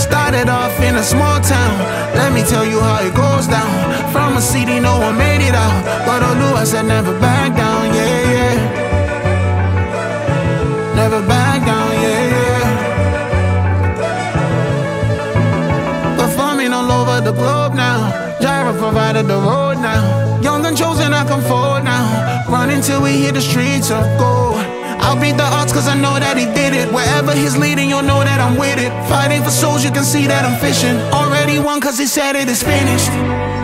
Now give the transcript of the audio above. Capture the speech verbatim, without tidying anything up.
Started off in a small town, let me tell you how it goes down. From a city, no one made it out, but Olu, I said never back down, yeah, yeah. Never back down, yeah, yeah. Performing all over the globe now, Gyra provided the road now. Young and chosen, I come forward now, running till we hit the streets of gold. I'll beat the odds cause I know that he did it. Wherever he's leading, you'll know that I'm with it. Fighting for souls, you can see that I'm fishing. Already won cause he said it is finished.